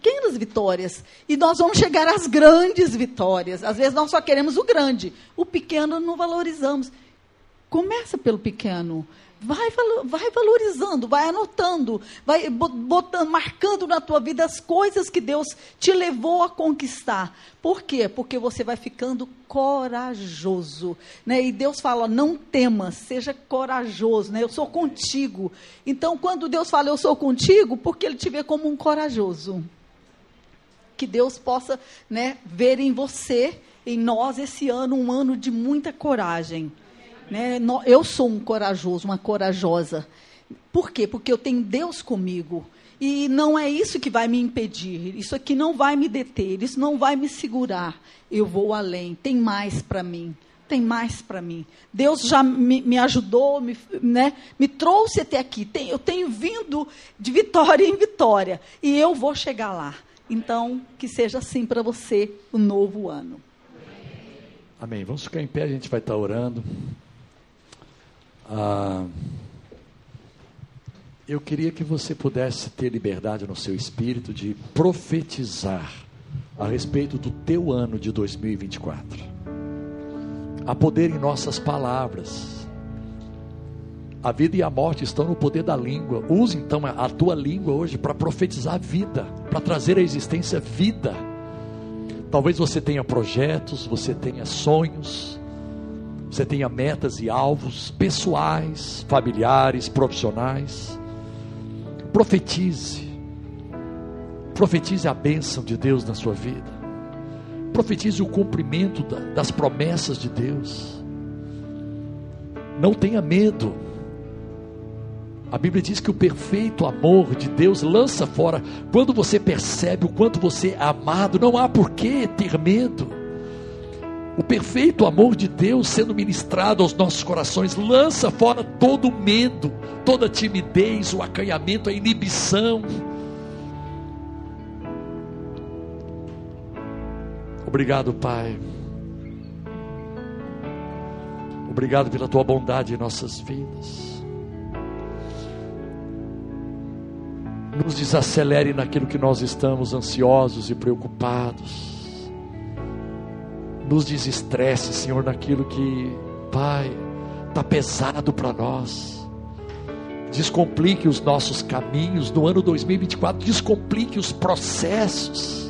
E nós vamos chegar às grandes vitórias. Às vezes nós só queremos o grande. O pequeno não valorizamos. Começa pelo pequeno. Vai valorizando, vai anotando, vai botando, marcando na tua vida as coisas que Deus te levou a conquistar. Por quê? Porque você vai ficando corajoso. Né? E Deus fala, não temas, seja corajoso. Né? Eu sou contigo. Então, quando Deus fala, eu sou contigo, porque Ele te vê como um corajoso. Que Deus possa, né, ver em você, em nós, esse ano, um ano de muita coragem. Né? Eu sou um corajoso, uma corajosa. Por quê? Porque eu tenho Deus comigo. E não é isso que vai me impedir. Isso aqui não vai me deter. Isso não vai me segurar. Eu vou além. Tem mais para mim. Tem mais para mim. Deus já me ajudou, me trouxe até aqui. Eu tenho vindo de vitória em vitória. E eu vou chegar lá. Então, que seja assim para você o novo ano. Amém. Vamos ficar em pé, a gente vai estar orando. Eu queria que você pudesse ter liberdade no seu espírito de profetizar a respeito do teu ano de 2024. Há poder em nossas palavras. A vida e a morte estão no poder da língua. Use então a tua língua hoje para profetizar a vida, para trazer à existência vida. Talvez você tenha projetos, você tenha sonhos, você tenha metas e alvos pessoais, familiares, profissionais. Profetize a bênção de Deus na sua vida. Profetize o cumprimento das promessas de Deus. Não tenha medo. A Bíblia diz que o perfeito amor de Deus lança fora. Quando você percebe o quanto você é amado, não há por que ter medo. O perfeito amor de Deus sendo ministrado aos nossos corações lança fora todo medo, toda timidez, o acanhamento, a inibição. Obrigado, Pai. Obrigado pela tua bondade em nossas vidas. Nos desacelere naquilo que nós estamos ansiosos e preocupados. Nos desestresse, Senhor, naquilo que, Pai, está pesado para nós. Descomplique os nossos caminhos no ano 2024, descomplique os processos.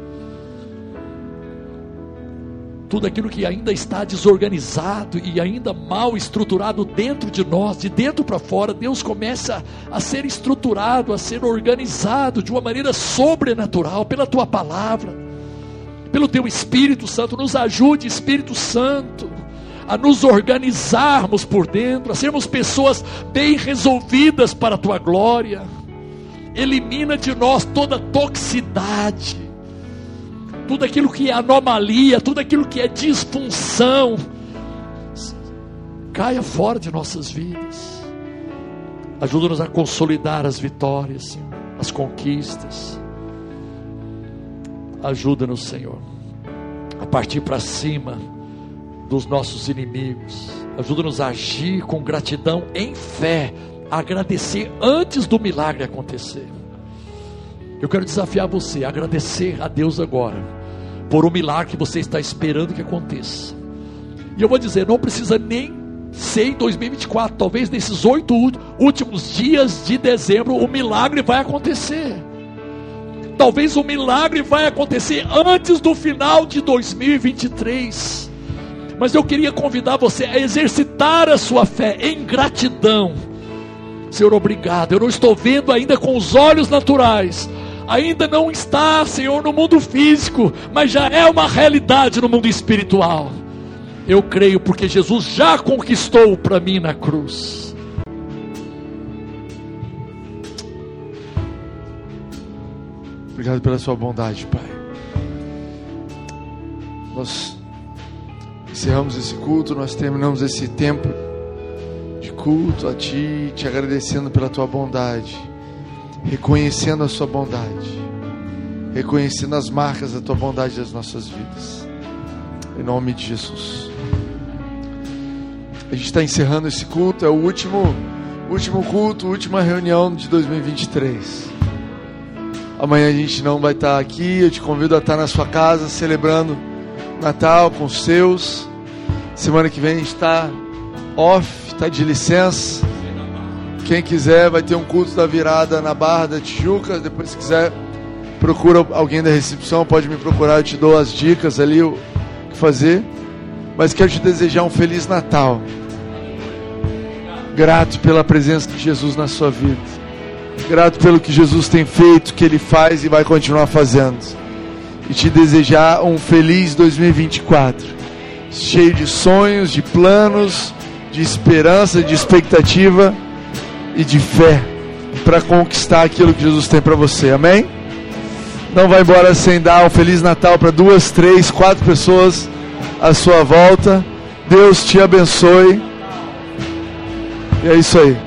Tudo aquilo que ainda está desorganizado e ainda mal estruturado dentro de nós, de dentro para fora, Deus começa a ser estruturado, a ser organizado de uma maneira sobrenatural, pela Tua palavra, pelo Teu Espírito Santo. Nos ajude, Espírito Santo, a nos organizarmos por dentro, a sermos pessoas bem resolvidas para a Tua glória. Elimina de nós toda toxicidade, tudo aquilo que é anomalia, tudo aquilo que é disfunção, caia fora de nossas vidas. Ajuda-nos a consolidar as vitórias, Senhor, as conquistas. Ajuda-nos, Senhor, a partir para cima dos nossos inimigos. Ajuda-nos a agir com gratidão em fé, a agradecer antes do milagre acontecer. Eu quero desafiar você a agradecer a Deus agora por um milagre que você está esperando que aconteça. E eu vou dizer, não precisa nem ser em 2024, talvez nesses 8 últimos dias de dezembro o milagre vai acontecer. Talvez o milagre vai acontecer antes do final de 2023. Mas eu queria convidar você a exercitar a sua fé em gratidão. Senhor, obrigado. Eu não estou vendo ainda com os olhos naturais, ainda não está, Senhor, no mundo físico, mas já é uma realidade no mundo espiritual. Eu creio porque Jesus já conquistou para mim na cruz. Obrigado pela sua bondade, Pai. Nós encerramos esse culto, nós terminamos esse tempo de culto a Ti, te agradecendo pela Tua bondade, reconhecendo a sua bondade, reconhecendo as marcas da Tua bondade das nossas vidas, em nome de Jesus. A gente está encerrando esse culto, é o último culto, última reunião de 2023. Amanhã a gente não vai estar aqui, eu te convido a estar na sua casa, celebrando Natal com os seus. Semana que vem a gente está off, está de licença. Quem quiser vai ter um culto da virada na Barra da Tijuca. Depois, se quiser, procura alguém da recepção, pode me procurar, eu te dou as dicas ali, o que fazer. Mas quero te desejar um Feliz Natal. Grato pela presença de Jesus na sua vida. Grato pelo que Jesus tem feito, que Ele faz e vai continuar fazendo. E te desejar um feliz 2024. Cheio de sonhos, de planos, de esperança, de expectativa e de fé para conquistar aquilo que Jesus tem para você, amém? Não vai embora sem dar um Feliz Natal para 2, 3, 4 pessoas à sua volta. Deus te abençoe. E é isso aí.